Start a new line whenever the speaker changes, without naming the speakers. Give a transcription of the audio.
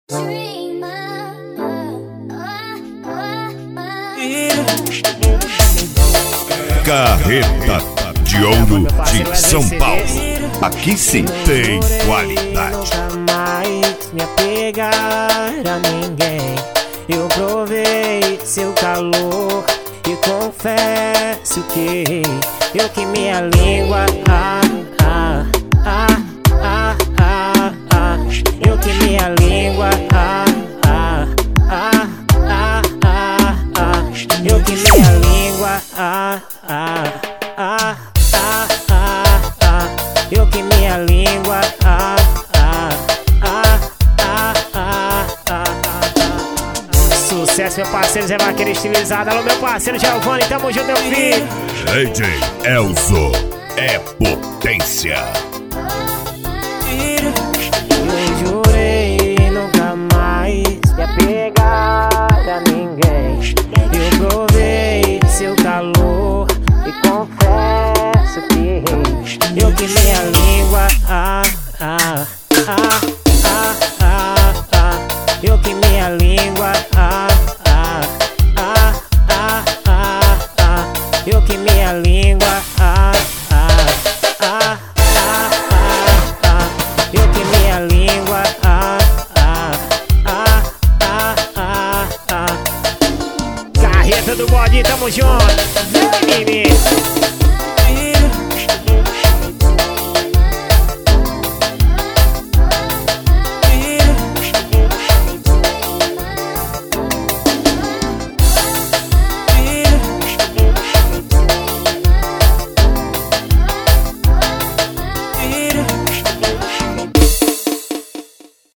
Carreta de Ouro de São Paulo. Aqui sim tem qualidade.
Nunca mais me apegar a ninguém. Eu provei seu calor e confesso que eu que minha língua eu que minha língua eu que minha língua eu que minha língua Sucesso, meu parceiro Zé Vaqueiro estilizado. Alô, meu parceiro Giovanni, tamo junto, meu filho.
DJ Elzo é potência.
Eu jurei nunca mais me apegar a ninguém. Eu provei seu calor e confesso que eu que minha língua eu que minha língua eu que minha língua eu que minha língua Carreta do bode, tamo junto. Vem, menino.